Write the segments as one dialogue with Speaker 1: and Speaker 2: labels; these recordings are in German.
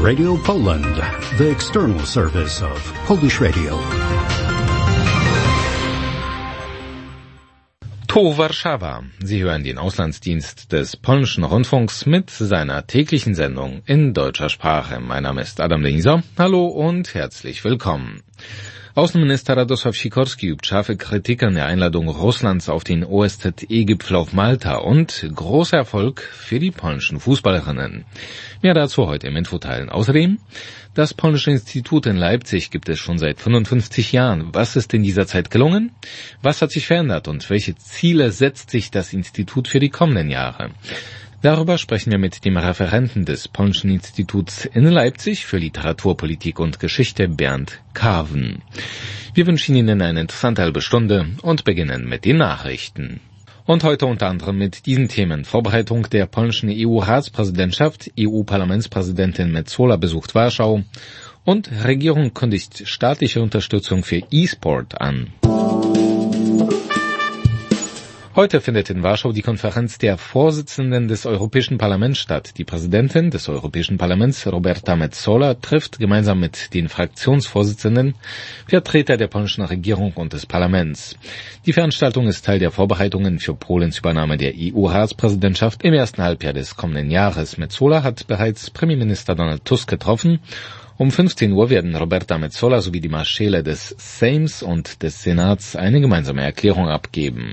Speaker 1: Radio Poland, the external service of Polish Radio.
Speaker 2: To Warszawa. Sie hören den Auslandsdienst des polnischen Rundfunks mit seiner täglichen Sendung in deutscher Sprache. Mein Name ist Adam Deniser. Hallo und herzlich willkommen. Außenminister Radosław Sikorski übt scharfe Kritik an der Einladung Russlands auf den OSZE-Gipfel auf Malta und großer Erfolg für die polnischen Fußballerinnen. Mehr dazu heute im Infoteilen. Außerdem, das Polnische Institut in Leipzig gibt es schon seit 55 Jahren. Was ist in dieser Zeit gelungen? Was hat sich verändert und welche Ziele setzt sich das Institut für die kommenden Jahre? Darüber sprechen wir mit dem Referenten des Polnischen Instituts in Leipzig für Literatur, Politik und Geschichte, Bernd Karven. Wir wünschen Ihnen eine interessante halbe Stunde und beginnen mit den Nachrichten. Und heute unter anderem mit diesen Themen: Vorbereitung der polnischen EU-Ratspräsidentschaft, EU-Parlamentspräsidentin Metsola besucht Warschau und Regierung kündigt staatliche Unterstützung für E-Sport an. Heute findet in Warschau die Konferenz der Vorsitzenden des Europäischen Parlaments statt. Die Präsidentin des Europäischen Parlaments, Roberta Metsola, trifft gemeinsam mit den Fraktionsvorsitzenden Vertreter der polnischen Regierung und des Parlaments. Die Veranstaltung ist Teil der Vorbereitungen für Polens Übernahme der EU-Ratspräsidentschaft im ersten Halbjahr des kommenden Jahres. Metsola hat bereits Premierminister Donald Tusk getroffen. Um 15 Uhr werden Roberta Metsola sowie die Marschäle des Sejms und des Senats eine gemeinsame Erklärung abgeben.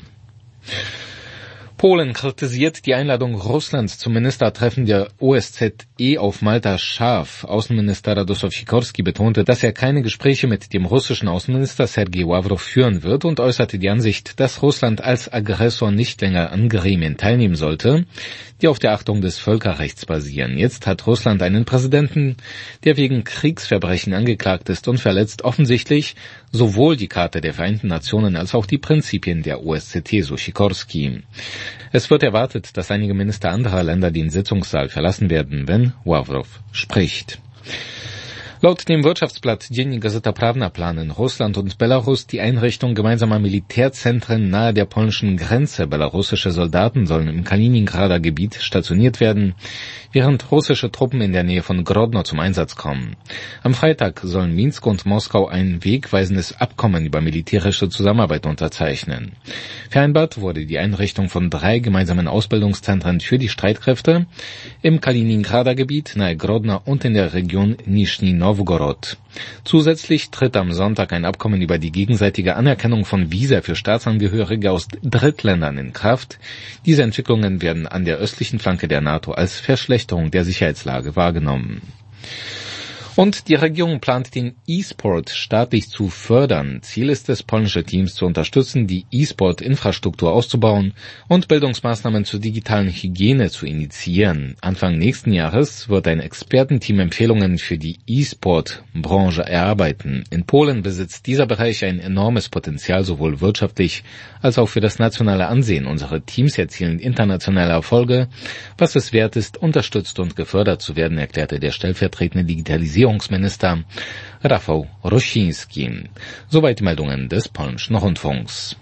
Speaker 2: Polen kritisiert die Einladung Russlands zum Ministertreffen der OSZE auf Malta scharf. Außenminister Radosław Sikorski betonte, dass er keine Gespräche mit dem russischen Außenminister Sergej Ławrow führen wird und äußerte die Ansicht, dass Russland als Aggressor nicht länger an Gremien teilnehmen sollte, die auf der Achtung des Völkerrechts basieren. Jetzt hat Russland einen Präsidenten, der wegen Kriegsverbrechen angeklagt ist und verletzt offensichtlich sowohl die Charta der Vereinten Nationen als auch die Prinzipien der OSZE, so Sikorski. Es wird erwartet, dass einige Minister anderer Länder den Sitzungssaal verlassen werden, wenn Ławrow spricht. Laut dem Wirtschaftsblatt Dziennik Gazeta Prawna planen Russland und Belarus die Einrichtung gemeinsamer Militärzentren nahe der polnischen Grenze. Belarussische Soldaten sollen im Kaliningrader Gebiet stationiert werden, während russische Truppen in der Nähe von Grodno zum Einsatz kommen. Am Freitag sollen Minsk und Moskau ein wegweisendes Abkommen über militärische Zusammenarbeit unterzeichnen. Vereinbart wurde die Einrichtung von 3 gemeinsamen Ausbildungszentren für die Streitkräfte im Kaliningrader Gebiet, nahe Grodno und in der Region Nischni Novgorod. Zusätzlich tritt am Sonntag ein Abkommen über die gegenseitige Anerkennung von Visa für Staatsangehörige aus Drittländern in Kraft. Diese Entwicklungen werden an der östlichen Flanke der NATO als Verschlechterung der Sicherheitslage wahrgenommen. Und die Regierung plant, den E-Sport staatlich zu fördern. Ziel ist es, polnische Teams zu unterstützen, die E-Sport-Infrastruktur auszubauen und Bildungsmaßnahmen zur digitalen Hygiene zu initiieren. Anfang nächsten Jahres wird ein Expertenteam Empfehlungen für die E-Sport-Branche erarbeiten. In Polen besitzt dieser Bereich ein enormes Potenzial, sowohl wirtschaftlich als auch für das nationale Ansehen. Unsere Teams erzielen internationale Erfolge, was es wert ist, unterstützt und gefördert zu werden, erklärte der stellvertretende Digitalisierungsminister Rafał Rosiński. Soweit die Meldungen des polnischen Rundfunks.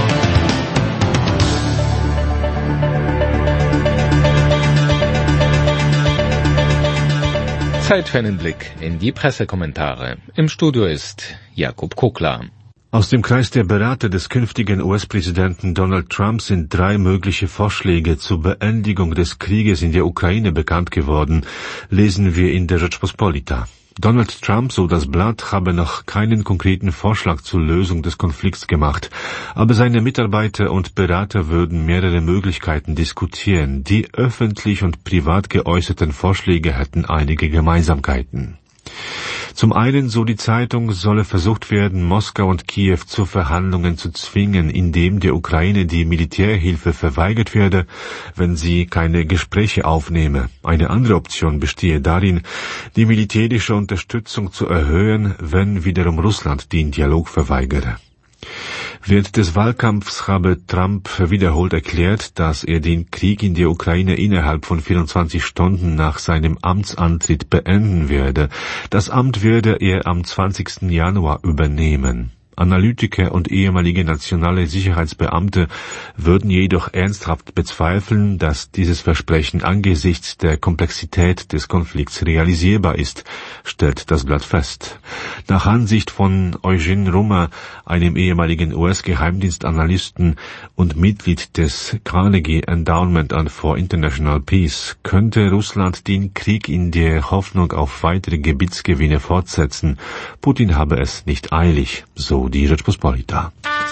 Speaker 2: Zeit für einen Blick in die Pressekommentare. Im Studio ist Jakub Kukla.
Speaker 3: Aus dem Kreis der Berater des künftigen US-Präsidenten Donald Trump sind 3 mögliche Vorschläge zur Beendigung des Krieges in der Ukraine bekannt geworden, lesen wir in der Rzeczpospolita. Donald Trump, so das Blatt, habe noch keinen konkreten Vorschlag zur Lösung des Konflikts gemacht, aber seine Mitarbeiter und Berater würden mehrere Möglichkeiten diskutieren. Die öffentlich und privat geäußerten Vorschläge hätten einige Gemeinsamkeiten. Zum einen, so die Zeitung, solle versucht werden, Moskau und Kiew zu Verhandlungen zu zwingen, indem der Ukraine die Militärhilfe verweigert werde, wenn sie keine Gespräche aufnehme. Eine andere Option bestehe darin, die militärische Unterstützung zu erhöhen, wenn wiederum Russland den Dialog verweigere. Während des Wahlkampfs habe Trump wiederholt erklärt, dass er den Krieg in der Ukraine innerhalb von 24 Stunden nach seinem Amtsantritt beenden werde. Das Amt werde er am 20. Januar übernehmen. Analytiker und ehemalige nationale Sicherheitsbeamte würden jedoch ernsthaft bezweifeln, dass dieses Versprechen angesichts der Komplexität des Konflikts realisierbar ist, stellt das Blatt fest. Nach Ansicht von Eugene Rummer, einem ehemaligen US-Geheimdienstanalysten und Mitglied des Carnegie Endowment for International Peace, könnte Russland den Krieg in der Hoffnung auf weitere Gebietsgewinne fortsetzen. Putin habe es nicht eilig, so die Rzeczpospolita.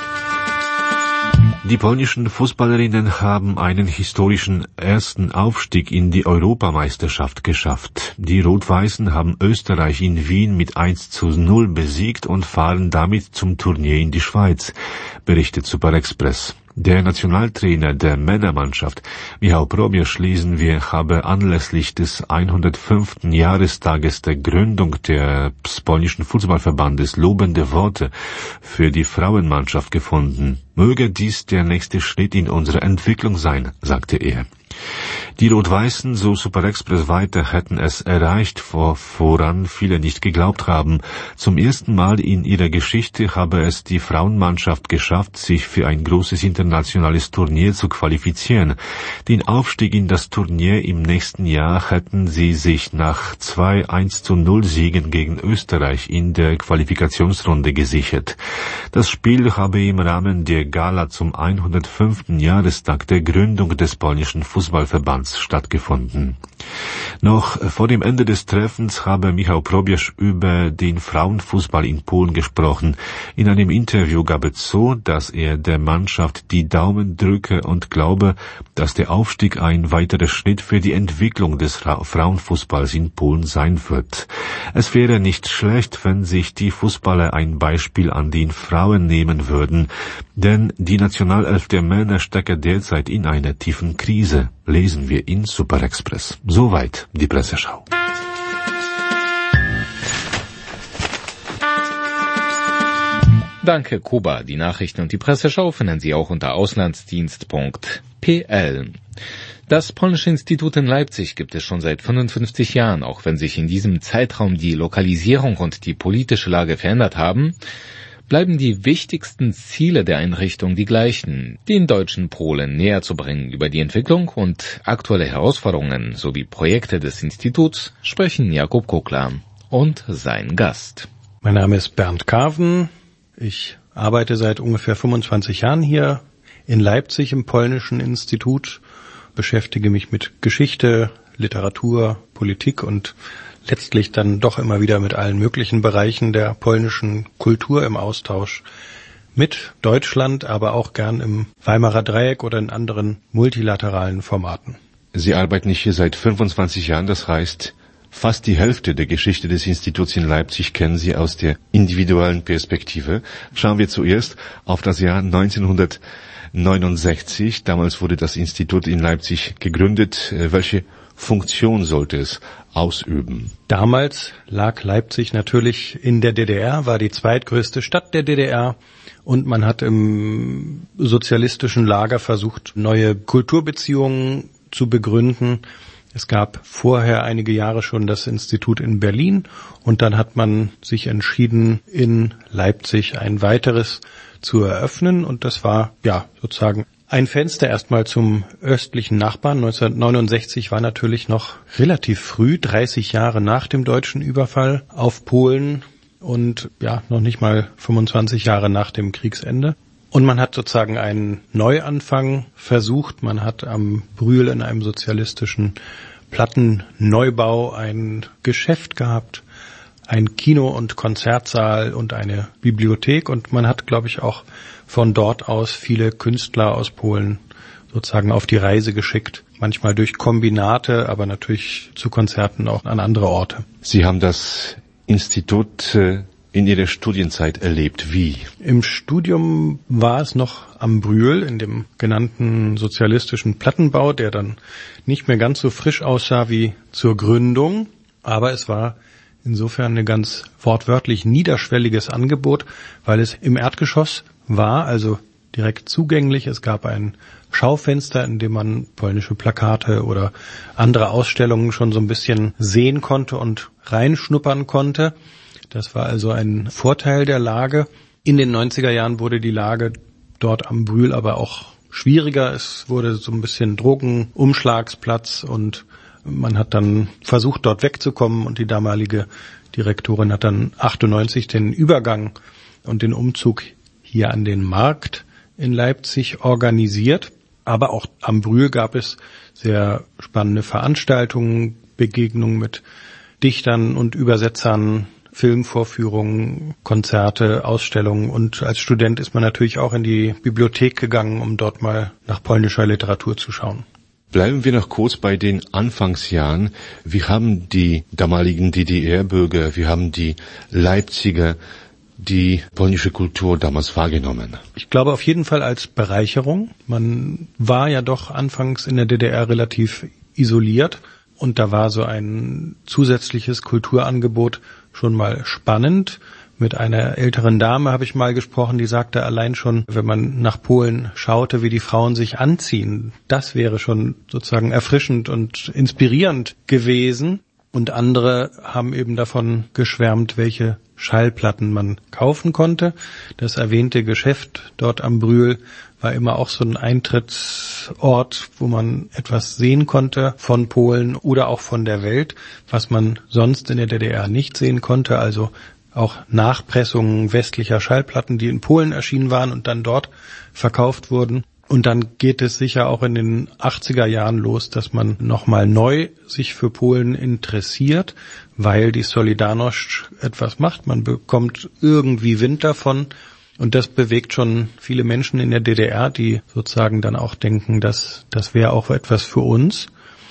Speaker 3: Die polnischen Fußballerinnen haben einen historischen ersten Aufstieg in die Europameisterschaft geschafft. Die Rot-Weißen haben Österreich in Wien mit 1:0 besiegt und fahren damit zum Turnier in die Schweiz, berichtet Super-Express. Der Nationaltrainer der Männermannschaft, Michał Probierz, lesen wir, habe anlässlich des 105. Jahrestages der Gründung des polnischen Fußballverbandes lobende Worte für die Frauenmannschaft gefunden. Möge dies der nächste Schritt in unserer Entwicklung sein, sagte er. Die Rot-Weißen, so Super-Express weiter, hätten es erreicht, woran viele nicht geglaubt haben. Zum ersten Mal in ihrer Geschichte habe es die Frauenmannschaft geschafft, sich für ein großes internationales Turnier zu qualifizieren. Den Aufstieg in das Turnier im nächsten Jahr hätten sie sich nach 2 1:0 Siegen gegen Österreich in der Qualifikationsrunde gesichert. Das Spiel habe im Rahmen der Gala zum 105. Jahrestag der Gründung des polnischen Fußballverbands stattgefunden. Noch vor dem Ende des Treffens habe Michał Probierz über den Frauenfußball in Polen gesprochen. In einem Interview gab es zu, dass er der Mannschaft die Daumen drücke und glaube, dass der Aufstieg ein weiterer Schritt für die Entwicklung des Frauenfußballs in Polen sein wird. Es wäre nicht schlecht, wenn sich die Fußballer ein Beispiel an den Frauen nehmen würden, denn die Nationalelf der Männer stecke derzeit in einer tiefen Krise, lesen wir in Super-Express. Soweit die Presseschau.
Speaker 2: Danke, Kuba. Die Nachrichten und die Presseschau finden Sie auch unter auslandsdienst.pl. Das Polnische Institut in Leipzig gibt es schon seit 55 Jahren, auch wenn sich in diesem Zeitraum die Lokalisierung und die politische Lage verändert haben, bleiben die wichtigsten Ziele der Einrichtung die gleichen, den deutschen Polen näher zu bringen. Über die Entwicklung und aktuelle Herausforderungen sowie Projekte des Instituts sprechen Jakub Kukla und sein Gast.
Speaker 4: Mein Name ist Bernd Karven. Ich arbeite seit ungefähr 25 Jahren hier in Leipzig im Polnischen Institut, beschäftige mich mit Geschichte, Literatur, Politik und letztlich dann doch immer wieder mit allen möglichen Bereichen der polnischen Kultur im Austausch mit Deutschland, aber auch gern im Weimarer Dreieck oder in anderen multilateralen Formaten.
Speaker 3: Sie arbeiten hier seit 25 Jahren, das heißt, fast die Hälfte der Geschichte des Instituts in Leipzig kennen Sie aus der individuellen Perspektive. Schauen wir zuerst auf das Jahr 1969. Damals wurde das Institut in Leipzig gegründet. Welche Funktion sollte es ausüben?
Speaker 4: Damals lag Leipzig natürlich in der DDR, war die zweitgrößte Stadt der DDR und man hat im sozialistischen Lager versucht, neue Kulturbeziehungen zu begründen. Es gab vorher einige Jahre schon das Institut in Berlin und dann hat man sich entschieden, in Leipzig ein weiteres zu eröffnen und das war ja sozusagen ein Fenster erstmal zum östlichen Nachbarn. 1969 war natürlich noch relativ früh, 30 Jahre nach dem deutschen Überfall auf Polen und ja, noch nicht mal 25 Jahre nach dem Kriegsende. Und man hat sozusagen einen Neuanfang versucht. Man hat am Brühl in einem sozialistischen Plattenneubau ein Geschäft gehabt, ein Kino- und Konzertsaal und eine Bibliothek. Und man hat, glaube ich, auch von dort aus viele Künstler aus Polen sozusagen auf die Reise geschickt. Manchmal durch Kombinate, aber natürlich zu Konzerten auch an andere Orte.
Speaker 3: Sie haben das Institut in Ihrer Studienzeit erlebt. Wie?
Speaker 4: Im Studium war es noch am Brühl, in dem genannten sozialistischen Plattenbau, der dann nicht mehr ganz so frisch aussah wie zur Gründung. Aber es war insofern ein ganz wortwörtlich niederschwelliges Angebot, weil es im Erdgeschoss war, also direkt zugänglich. Es gab ein Schaufenster, in dem man polnische Plakate oder andere Ausstellungen schon so ein bisschen sehen konnte und reinschnuppern konnte. Das war also ein Vorteil der Lage. In den 90er Jahren wurde die Lage dort am Brühl aber auch schwieriger. Es wurde so ein bisschen Drogenumschlagsplatz und man hat dann versucht, dort wegzukommen und die damalige Direktorin hat dann 98 den Übergang und den Umzug hier an den Markt in Leipzig organisiert. Aber auch am Brühl gab es sehr spannende Veranstaltungen, Begegnungen mit Dichtern und Übersetzern, Filmvorführungen, Konzerte, Ausstellungen und als Student ist man natürlich auch in die Bibliothek gegangen, um dort mal nach polnischer Literatur zu schauen.
Speaker 3: Bleiben wir noch kurz bei den Anfangsjahren. Wie haben die damaligen DDR-Bürger, wie haben die Leipziger die polnische Kultur damals wahrgenommen?
Speaker 4: Ich glaube auf jeden Fall als Bereicherung. Man war ja doch anfangs in der DDR relativ isoliert und da war so ein zusätzliches Kulturangebot schon mal spannend. Mit einer älteren Dame habe ich mal gesprochen, die sagte allein schon, wenn man nach Polen schaute, wie die Frauen sich anziehen, das wäre schon sozusagen erfrischend und inspirierend gewesen. Und andere haben eben davon geschwärmt, welche Schallplatten man kaufen konnte. Das erwähnte Geschäft dort am Brühl war immer auch so ein Eintrittsort, wo man etwas sehen konnte von Polen oder auch von der Welt, was man sonst in der DDR nicht sehen konnte. Also auch Nachpressungen westlicher Schallplatten, die in Polen erschienen waren und dann dort verkauft wurden. Und dann geht es sicher auch in den 80er Jahren los, dass man nochmal neu sich für Polen interessiert, weil die Solidarność etwas macht. Man bekommt irgendwie Wind davon. Und das bewegt schon viele Menschen in der DDR, die sozusagen dann auch denken, das wäre auch etwas für uns.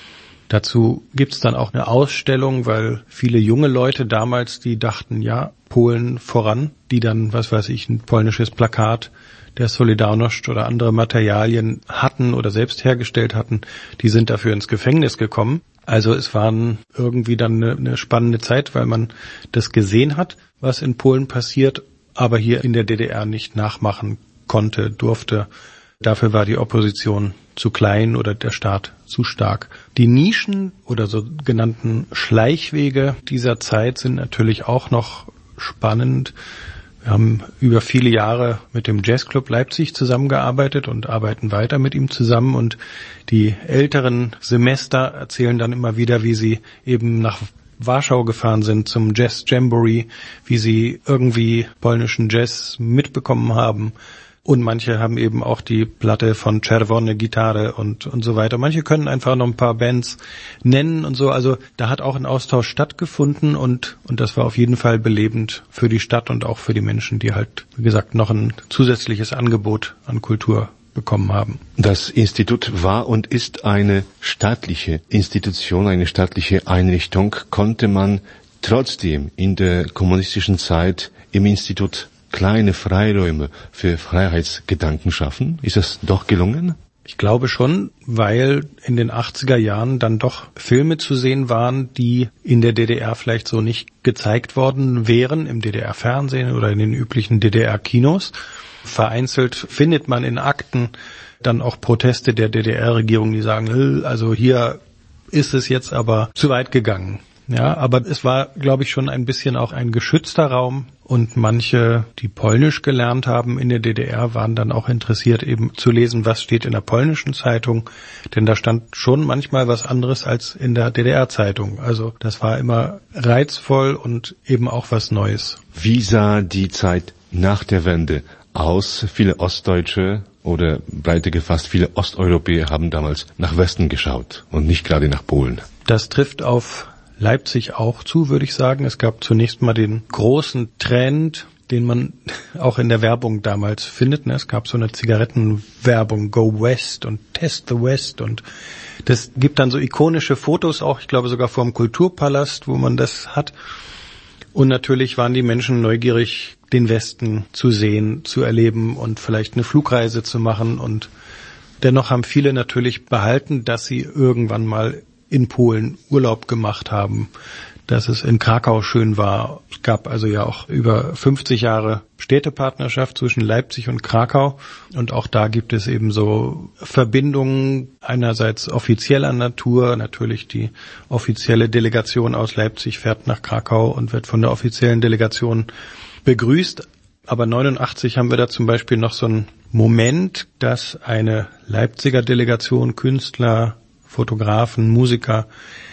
Speaker 4: Dazu gibt's dann auch eine Ausstellung, weil viele junge Leute damals, die dachten, ja, Polen voran, die dann, was weiß ich, ein polnisches Plakat der Solidarność oder andere Materialien hatten oder selbst hergestellt hatten, die sind dafür ins Gefängnis gekommen. Also es waren irgendwie dann eine spannende Zeit, weil man das gesehen hat, was in Polen passiert, aber hier in der DDR nicht nachmachen konnte, durfte. Dafür war die Opposition zu klein oder der Staat zu stark. Die Nischen oder sogenannten Schleichwege dieser Zeit sind natürlich auch noch spannend. Wir haben über viele Jahre mit dem Jazzclub Leipzig zusammengearbeitet und arbeiten weiter mit ihm zusammen. Und die älteren Semester erzählen dann immer wieder, wie sie eben nach Warschau gefahren sind zum Jazz Jamboree, wie sie irgendwie polnischen Jazz mitbekommen haben. Und manche haben eben auch die Platte von Czerwone Gitarre und so weiter. Manche können einfach noch ein paar Bands nennen und so. Also da hat auch ein Austausch stattgefunden und das war auf jeden Fall belebend für die Stadt und auch für die Menschen, die halt, wie gesagt, noch ein zusätzliches Angebot an Kultur bekommen haben.
Speaker 3: Das Institut war und ist eine staatliche Institution, eine staatliche Einrichtung. Konnte man trotzdem in der kommunistischen Zeit im Institut kleine Freiräume für Freiheitsgedanken schaffen? Ist das doch gelungen?
Speaker 4: Ich glaube schon, weil in den 80er Jahren dann doch Filme zu sehen waren, die in der DDR vielleicht so nicht gezeigt worden wären, im DDR-Fernsehen oder in den üblichen DDR-Kinos. Vereinzelt findet man in Akten dann auch Proteste der DDR-Regierung, die sagen, also hier ist es jetzt aber zu weit gegangen. Ja, aber es war, glaube ich, schon ein bisschen auch ein geschützter Raum und manche, die Polnisch gelernt haben in der DDR, waren dann auch interessiert, eben zu lesen, was steht in der polnischen Zeitung, denn da stand schon manchmal was anderes als in der DDR-Zeitung. Also das war immer reizvoll und eben auch was Neues.
Speaker 3: Wie sah die Zeit nach der Wende aus? Viele Ostdeutsche oder breiter gefasst, viele Osteuropäer haben damals nach Westen geschaut und nicht gerade nach Polen.
Speaker 4: Das trifft auf Leipzig auch zu, würde ich sagen. Es gab zunächst mal den großen Trend, den man auch in der Werbung damals findet. Es gab so eine Zigarettenwerbung, Go West und Test the West, und das gibt dann so ikonische Fotos auch, ich glaube sogar vor dem Kulturpalast, wo man das hat. Und natürlich waren die Menschen neugierig, den Westen zu sehen, zu erleben und vielleicht eine Flugreise zu machen. Und dennoch haben viele natürlich behalten, dass sie irgendwann mal in Polen Urlaub gemacht haben, dass es in Krakau schön war. Es gab also ja auch über 50 Jahre Städtepartnerschaft zwischen Leipzig und Krakau. Und auch da gibt es eben so Verbindungen, einerseits offizieller Natur. Natürlich die offizielle Delegation aus Leipzig fährt nach Krakau und wird von der offiziellen Delegation begrüßt. Aber 89 haben wir da zum Beispiel noch so einen Moment, dass eine Leipziger Delegation Künstler, Fotografen, Musiker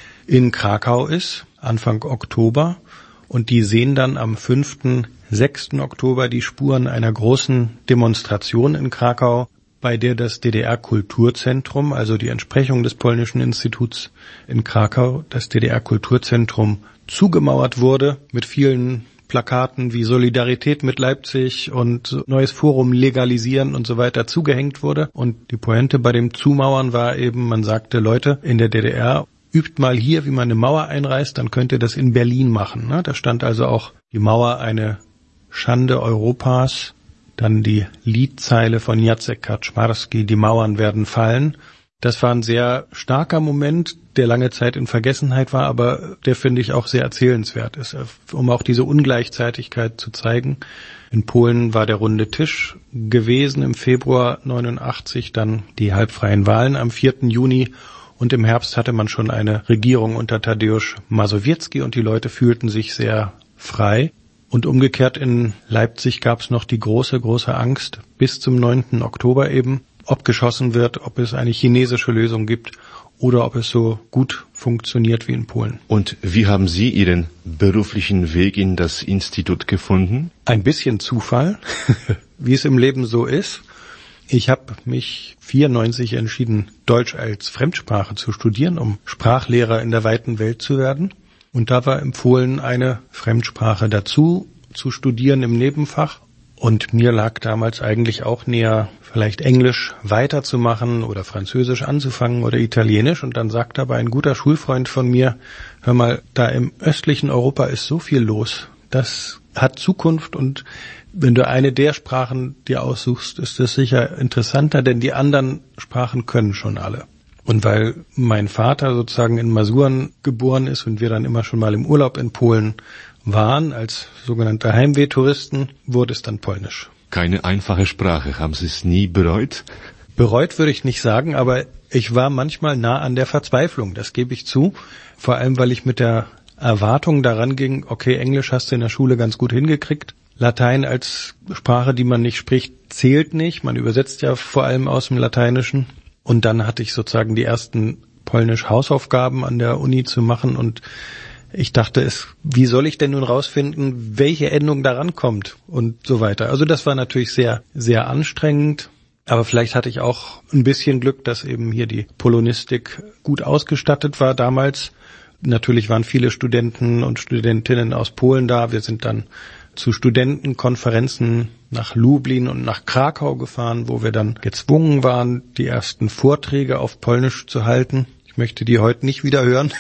Speaker 4: in Krakau ist, Anfang Oktober. Und die sehen dann am 5., 6. Oktober die Spuren einer großen Demonstration in Krakau, bei der das DDR-Kulturzentrum, also die Entsprechung des Polnischen Instituts in Krakau, das DDR-Kulturzentrum zugemauert wurde mit vielen Plakaten wie Solidarität mit Leipzig und neues Forum legalisieren und so weiter zugehängt wurde. Und die Pointe bei dem Zumauern war eben, man sagte, Leute, in der DDR übt mal hier, wie man eine Mauer einreißt, dann könnt ihr das in Berlin machen. Ne? Da stand also auch die Mauer eine Schande Europas, dann die Liedzeile von Jacek Kaczmarski, die Mauern werden fallen. Das war ein sehr starker Moment, der lange Zeit in Vergessenheit war, aber der, finde ich, auch sehr erzählenswert ist, um auch diese Ungleichzeitigkeit zu zeigen. In Polen war der runde Tisch gewesen im Februar 89, dann die halbfreien Wahlen am 4. Juni und im Herbst hatte man schon eine Regierung unter Tadeusz Mazowiecki und die Leute fühlten sich sehr frei. Und umgekehrt in Leipzig gab es noch die große, große Angst bis zum 9. Oktober eben, ob geschossen wird, ob es eine chinesische Lösung gibt oder ob es so gut funktioniert wie in Polen.
Speaker 3: Und wie haben Sie Ihren beruflichen Weg in das Institut gefunden?
Speaker 4: Ein bisschen Zufall, wie es im Leben so ist. Ich habe mich 1994 entschieden, Deutsch als Fremdsprache zu studieren, um Sprachlehrer in der weiten Welt zu werden. Und da war empfohlen, eine Fremdsprache dazu zu studieren im Nebenfach. Und mir lag damals eigentlich auch näher, vielleicht Englisch weiterzumachen oder Französisch anzufangen oder Italienisch. Und dann sagte aber ein guter Schulfreund von mir, hör mal, da im östlichen Europa ist so viel los. Das hat Zukunft und wenn du eine der Sprachen dir aussuchst, ist das sicher interessanter, denn die anderen Sprachen können schon alle. Und weil mein Vater sozusagen in Masuren geboren ist und wir dann immer schon mal im Urlaub in Polen waren, als sogenannte Heimwehtouristen, wurde es dann Polnisch.
Speaker 3: Keine einfache Sprache. Haben Sie es nie bereut?
Speaker 4: Bereut würde ich nicht sagen, aber ich war manchmal nah an der Verzweiflung, das gebe ich zu. Vor allem, weil ich mit der Erwartung daran ging, okay, Englisch hast du in der Schule ganz gut hingekriegt. Latein als Sprache, die man nicht spricht, zählt nicht. Man übersetzt ja vor allem aus dem Lateinischen. Und dann hatte ich sozusagen die ersten Polnisch-Hausaufgaben an der Uni zu machen und ich dachte, wie soll ich denn nun rausfinden, welche Endung daran kommt und so weiter. Also das war natürlich sehr, sehr anstrengend, aber vielleicht hatte ich auch ein bisschen Glück, dass eben hier die Polonistik gut ausgestattet war damals. Natürlich waren viele Studenten und Studentinnen aus Polen da. Wir sind dann zu Studentenkonferenzen nach Lublin und nach Krakau gefahren, wo wir dann gezwungen waren, die ersten Vorträge auf Polnisch zu halten. Ich möchte die heute nicht wieder hören.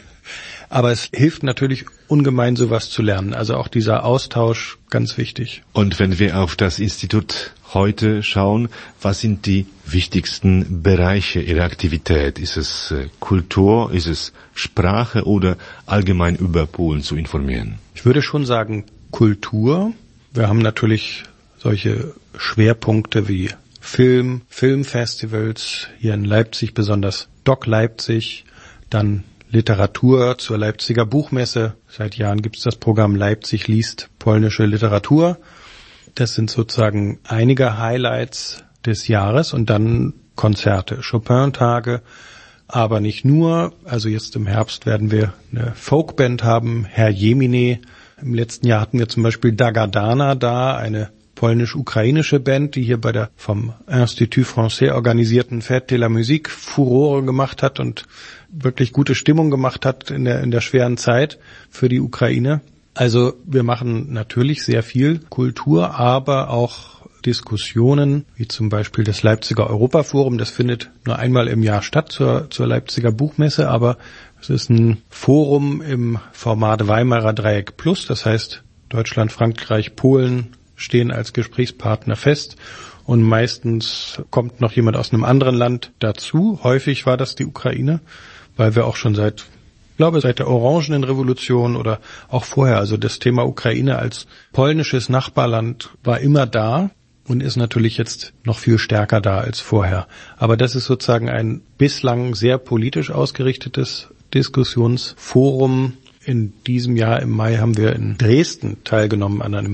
Speaker 4: Aber es hilft natürlich ungemein, sowas zu lernen. Also auch dieser Austausch, ganz wichtig.
Speaker 3: Und wenn wir auf das Institut heute schauen, was sind die wichtigsten Bereiche Ihrer Aktivität? Ist es Kultur, ist es Sprache oder allgemein über Polen zu informieren?
Speaker 4: Ich würde schon sagen Kultur. Wir haben natürlich solche Schwerpunkte wie Filmfestivals, hier in Leipzig besonders Doc Leipzig, dann Literatur zur Leipziger Buchmesse. Seit Jahren gibt es das Programm Leipzig liest polnische Literatur. Das sind sozusagen einige Highlights des Jahres und dann Konzerte, Chopin-Tage, aber nicht nur. Also jetzt im Herbst werden wir eine Folkband haben, Herr Jemine. Im letzten Jahr hatten wir zum Beispiel Dagadana da, eine polnisch-ukrainische Band, die hier bei der vom Institut Français organisierten Fête de la Musique Furore gemacht hat und wirklich gute Stimmung gemacht hat in der schweren Zeit für die Ukraine. Also wir machen natürlich sehr viel Kultur, aber auch Diskussionen, wie zum Beispiel das Leipziger Europaforum. Das findet nur einmal im Jahr statt zur Leipziger Buchmesse, aber es ist ein Forum im Format Weimarer Dreieck Plus. Das heißt, Deutschland, Frankreich, Polen stehen als Gesprächspartner fest und meistens kommt noch jemand aus einem anderen Land dazu. Häufig war das die Ukraine, weil wir auch schon seit der Orangenen Revolution oder auch vorher, also das Thema Ukraine als polnisches Nachbarland war immer da und ist natürlich jetzt noch viel stärker da als vorher. Aber das ist sozusagen ein bislang sehr politisch ausgerichtetes Diskussionsforum. In diesem Jahr im Mai haben wir in Dresden teilgenommen an einem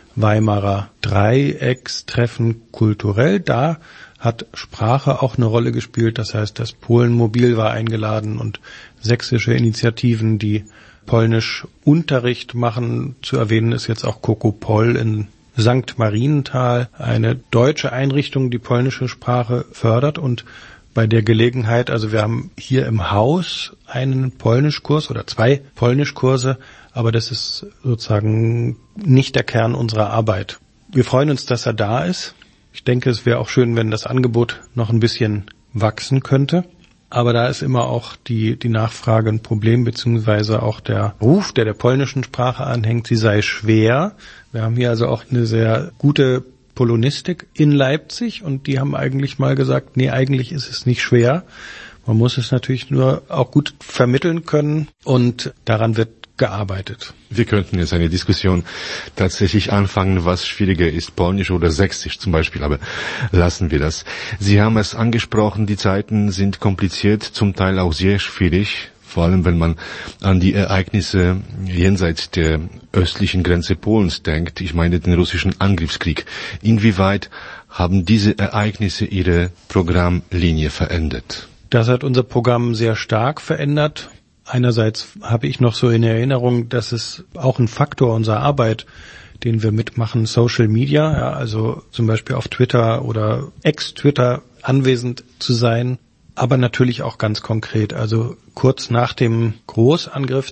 Speaker 4: Weimarer Dreieckstreffen kulturell. Da hat Sprache auch eine Rolle gespielt. Das heißt, das Polenmobil war eingeladen und sächsische Initiativen, die Polnisch Unterricht machen. Zu erwähnen ist jetzt auch Kokopol in St. Marienthal, eine deutsche Einrichtung, die polnische Sprache fördert. Und bei der Gelegenheit, also wir haben hier im Haus einen Polnischkurs oder 2 Polnischkurse, aber das ist sozusagen nicht der Kern unserer Arbeit. Wir freuen uns, dass er da ist. Ich denke, es wäre auch schön, wenn das Angebot noch ein bisschen wachsen könnte. Aber da ist immer auch die Nachfrage ein Problem, beziehungsweise auch der Ruf, der polnischen Sprache anhängt, sie sei schwer. Wir haben hier also auch eine sehr gute Polonistik in Leipzig und die haben eigentlich mal gesagt, nee, eigentlich ist es nicht schwer. Man muss es natürlich nur auch gut vermitteln können und daran wird gearbeitet.
Speaker 3: Wir könnten jetzt eine Diskussion tatsächlich anfangen, was schwieriger ist, Polnisch oder Sächsisch zum Beispiel, aber lassen wir das. Sie haben es angesprochen, die Zeiten sind kompliziert, zum Teil auch sehr schwierig, vor allem wenn man an die Ereignisse jenseits der östlichen Grenze Polens denkt, ich meine den russischen Angriffskrieg. Inwieweit haben diese Ereignisse Ihre Programmlinie verändert?
Speaker 4: Das hat unser Programm sehr stark verändert. Einerseits habe ich noch so in Erinnerung, dass es auch ein Faktor unserer Arbeit, den wir mitmachen, Social Media, ja, also zum Beispiel auf Twitter oder Ex-Twitter anwesend zu sein, aber natürlich auch ganz konkret. Also kurz nach dem Großangriff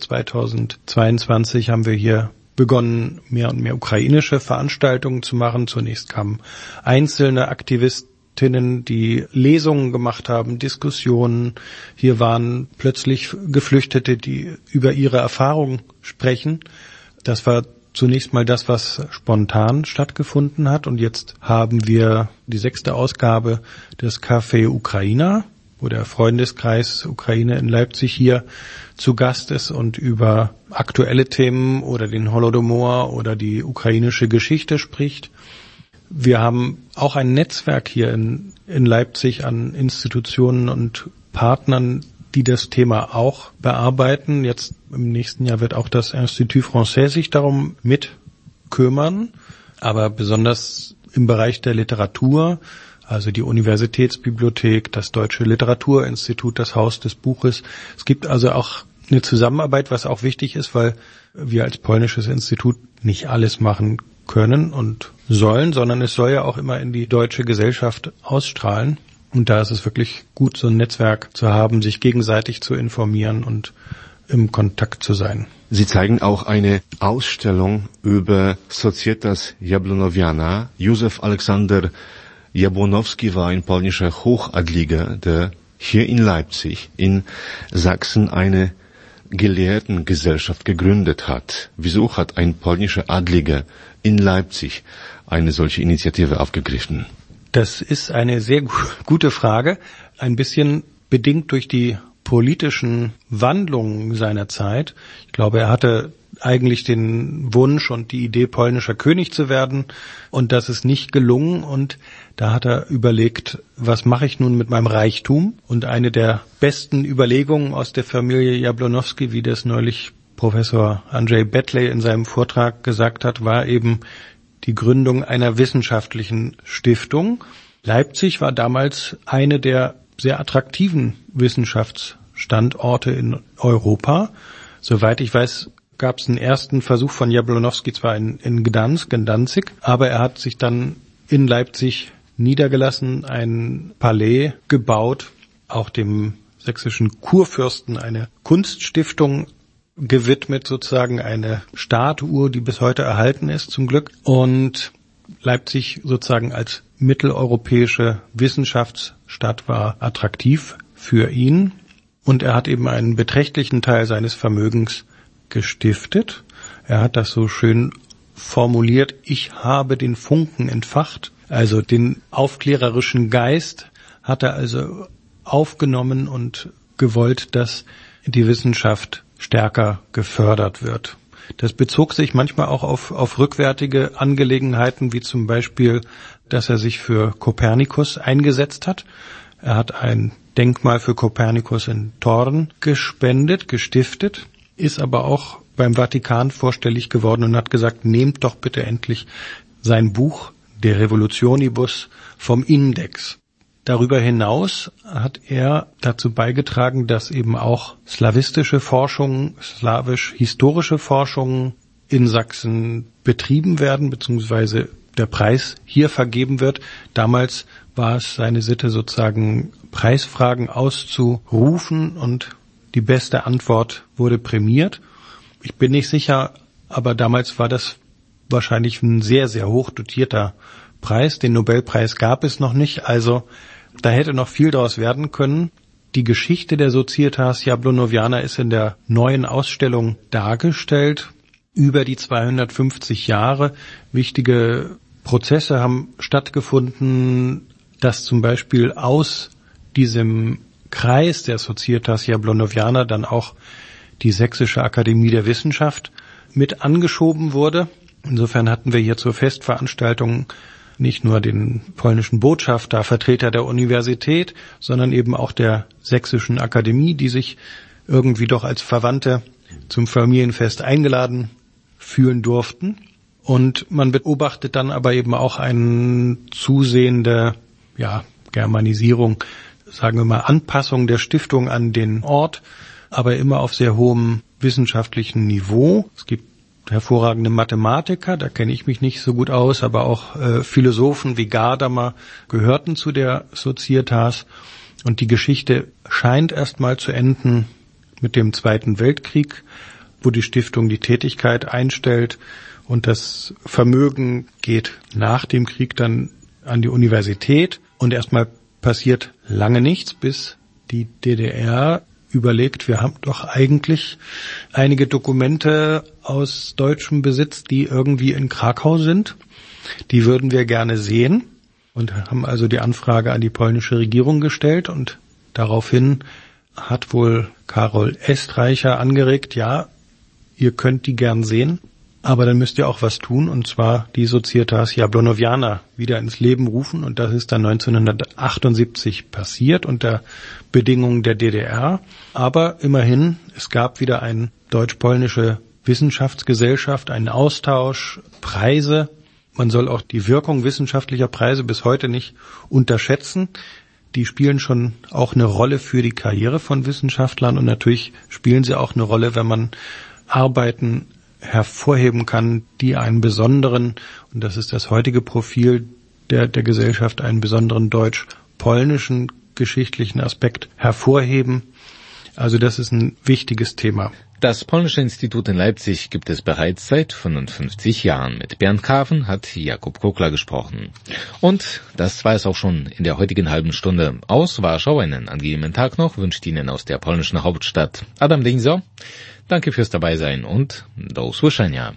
Speaker 4: 2022 haben wir hier begonnen, mehr und mehr ukrainische Veranstaltungen zu machen. Zunächst kamen einzelne Aktivistinnen, die Lesungen gemacht haben, Diskussionen. Hier waren plötzlich Geflüchtete, die über ihre Erfahrungen sprechen. Das war zunächst mal das, was spontan stattgefunden hat. Und jetzt haben wir die 6. Ausgabe des Café Ukraina, wo der Freundeskreis Ukraine in Leipzig hier zu Gast ist und über aktuelle Themen oder den Holodomor oder die ukrainische Geschichte spricht. Wir haben auch ein Netzwerk hier in Leipzig an Institutionen und Partnern, die das Thema auch bearbeiten. Jetzt im nächsten Jahr wird auch das Institut Français sich darum mit kümmern, aber besonders im Bereich der Literatur, also die Universitätsbibliothek, das Deutsche Literaturinstitut, das Haus des Buches. Es gibt also auch eine Zusammenarbeit, was auch wichtig ist, weil wir als polnisches Institut nicht alles machen können und sollen, sondern es soll ja auch immer in die deutsche Gesellschaft ausstrahlen. Und da ist es wirklich gut, so ein Netzwerk zu haben, sich gegenseitig zu informieren und im Kontakt zu sein.
Speaker 3: Sie zeigen auch eine Ausstellung über Societas Jabłonowiana. Józef Aleksander Jabłonowski war ein polnischer Hochadliger, der hier in Leipzig, in Sachsen, eine Gelehrtengesellschaft gegründet hat. Wieso hat ein polnischer Adliger in Leipzig eine solche Initiative aufgegriffen?
Speaker 4: Das ist eine sehr gute Frage. Ein bisschen bedingt durch die politischen Wandlungen seiner Zeit. Ich glaube, er hatte eigentlich den Wunsch und die Idee, polnischer König zu werden, und das ist nicht gelungen, und da hat er überlegt, was mache ich nun mit meinem Reichtum? Und eine der besten Überlegungen aus der Familie Jabłonowski, wie das neulich Professor Andrzej Betlej in seinem Vortrag gesagt hat, war eben die Gründung einer wissenschaftlichen Stiftung. Leipzig war damals eine der sehr attraktiven Wissenschaftsstandorte in Europa. Soweit ich weiß, gab es einen ersten Versuch von Jabłonowski zwar in Gdansk, in Danzig, aber er hat sich dann in Leipzig niedergelassen, ein Palais gebaut, auch dem sächsischen Kurfürsten eine Kunststiftung gewidmet, sozusagen eine Statue, die bis heute erhalten ist, zum Glück. Und Leipzig sozusagen als mitteleuropäische Wissenschaftsstadt war attraktiv für ihn. Und er hat eben einen beträchtlichen Teil seines Vermögens gestiftet. Er hat das so schön formuliert: Ich habe den Funken entfacht. Also den aufklärerischen Geist hat er also aufgenommen und gewollt, dass die Wissenschaft stärker gefördert wird. Das bezog sich manchmal auch auf rückwärtige Angelegenheiten, wie zum Beispiel, dass er sich für Kopernikus eingesetzt hat. Er hat ein Denkmal für Kopernikus in Thorn gestiftet, ist aber auch beim Vatikan vorstellig geworden und hat gesagt, nehmt doch bitte endlich sein Buch De Revolutionibus vom Index. Darüber hinaus hat er dazu beigetragen, dass eben auch slawistische Forschung, slawisch-historische Forschung in Sachsen betrieben werden, beziehungsweise der Preis hier vergeben wird. Damals war es seine Sitte, sozusagen Preisfragen auszurufen und die beste Antwort wurde prämiert. Ich bin nicht sicher, aber damals war das wahrscheinlich ein sehr, sehr hoch dotierter Preis. Den Nobelpreis gab es noch nicht, also da hätte noch viel daraus werden können. Die Geschichte der Societas Jablonoviana ist in der neuen Ausstellung dargestellt. Über die 250 Jahre wichtige Prozesse haben stattgefunden, dass zum Beispiel aus diesem Kreis der Societas Jablonoviana dann auch die Sächsische Akademie der Wissenschaft mit angeschoben wurde. Insofern hatten wir hier zur Festveranstaltung nicht nur den polnischen Botschafter, Vertreter der Universität, sondern eben auch der Sächsischen Akademie, die sich irgendwie doch als Verwandte zum Familienfest eingeladen fühlen durften. Und man beobachtet dann aber eben auch eine zusehende, Germanisierung, sagen wir mal Anpassung der Stiftung an den Ort, aber immer auf sehr hohem wissenschaftlichen Niveau. Es gibt hervorragende Mathematiker, da kenne ich mich nicht so gut aus, aber auch Philosophen wie Gadamer gehörten zu der Societas. Und die Geschichte scheint erstmal zu enden mit dem Zweiten Weltkrieg, wo die Stiftung die Tätigkeit einstellt und das Vermögen geht nach dem Krieg dann an die Universität. Und erstmal passiert lange nichts, bis die DDR überlegt, wir haben doch eigentlich einige Dokumente aus deutschem Besitz, die irgendwie in Krakau sind. Die würden wir gerne sehen und haben also die Anfrage an die polnische Regierung gestellt und daraufhin hat wohl Karol Estreicher angeregt, ja, ihr könnt die gern sehen, aber dann müsst ihr auch was tun, und zwar die Societas Jablonoviana wieder ins Leben rufen, und das ist dann 1978 passiert unter Bedingungen der DDR. Aber immerhin, es gab wieder eine deutsch-polnische Wissenschaftsgesellschaft, einen Austausch, Preise. Man soll auch die Wirkung wissenschaftlicher Preise bis heute nicht unterschätzen. Die spielen schon auch eine Rolle für die Karriere von Wissenschaftlern, und natürlich spielen sie auch eine Rolle, wenn man Arbeiten hervorheben kann, die einen besonderen, und das ist das heutige Profil der Gesellschaft, einen besonderen deutsch-polnischen geschichtlichen Aspekt hervorheben. Also das ist ein wichtiges Thema.
Speaker 2: Das Polnische Institut in Leipzig gibt es bereits seit 55 Jahren. Mit Bernd Kaven hat Jakub Kokler gesprochen. Und das war es auch schon in der heutigen halben Stunde. Aus Warschau einen angenehmen Tag noch wünscht Ihnen aus der polnischen Hauptstadt Adam Dingser. Danke fürs Dabeisein und do usłyszenia.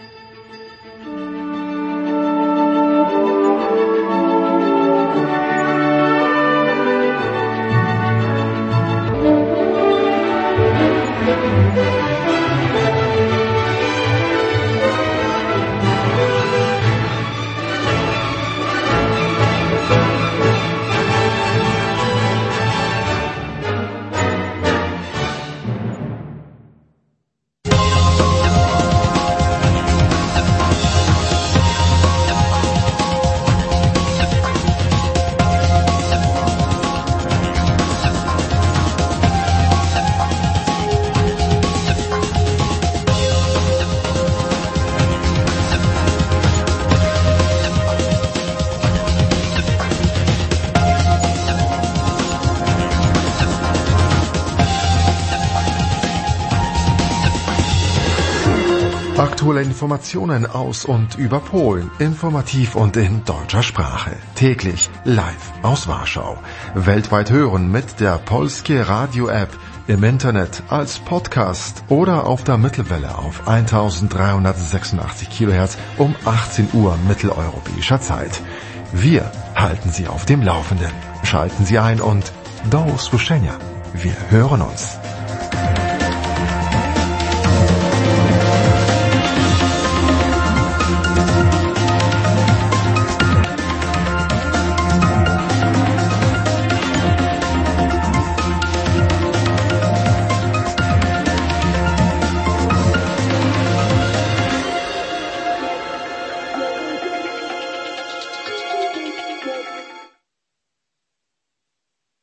Speaker 5: Aktuelle Informationen aus und über Polen, informativ und in deutscher Sprache. Täglich live aus Warschau. Weltweit hören mit der Polskie Radio App, im Internet als Podcast oder auf der Mittelwelle auf 1386 kHz um 18 Uhr mitteleuropäischer Zeit. Wir halten Sie auf dem Laufenden. Schalten Sie ein und do usłyszenia. Wir hören uns.